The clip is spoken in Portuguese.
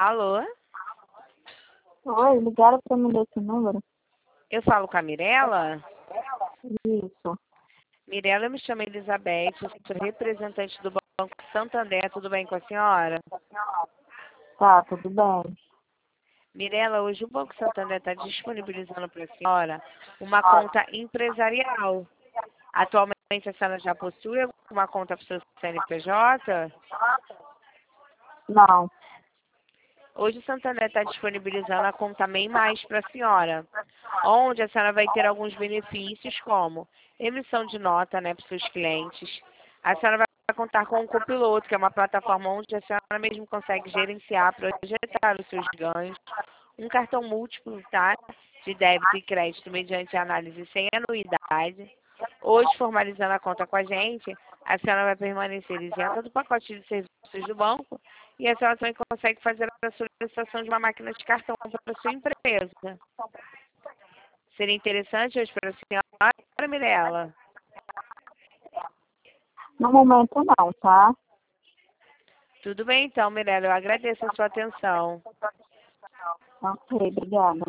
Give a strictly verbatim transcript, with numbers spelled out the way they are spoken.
Alô? Oi, ligaram para mim desse número? Eu falo com a Mirella? Isso. Mirella, eu me chamo Elizabeth, eu sou representante do Banco Santander, tudo bem com a senhora? Tá, tudo bem. Mirella, hoje o Banco Santander está disponibilizando para a senhora uma conta empresarial. Atualmente a senhora já possui alguma conta para o seu C N P J? Não. Hoje o Santander está disponibilizando a conta MEI Mais para a senhora, onde a senhora vai ter alguns benefícios como emissão de nota, né, para os seus clientes. A senhora vai contar com um copiloto, que é uma plataforma onde a senhora mesmo consegue gerenciar, projetar os seus ganhos, um cartão múltiplo, tá, de débito e crédito mediante análise sem anuidade. Hoje, formalizando a conta com a gente, a senhora vai permanecer isenta do pacote de serviços do banco e a senhora também consegue fazer a solicitação de uma máquina de cartão para a sua empresa. Seria interessante hoje para a senhora, Mirella? No momento não, tá? Tudo bem então, Mirella, eu agradeço a sua atenção. Ok, obrigada.